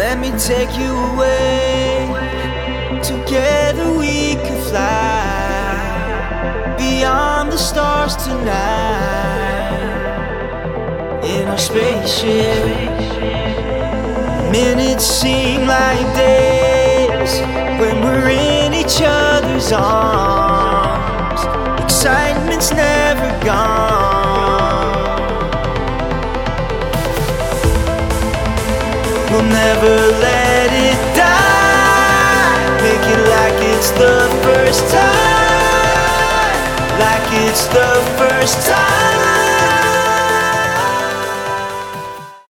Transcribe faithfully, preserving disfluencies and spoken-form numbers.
Let me take you away. Together we could fly beyond the stars tonight. In our spaceship, minutes seem like days when we're in each other's arms. Excitement's never gone. We'll never let it die. Make it like it's the first time. Like it's the first time.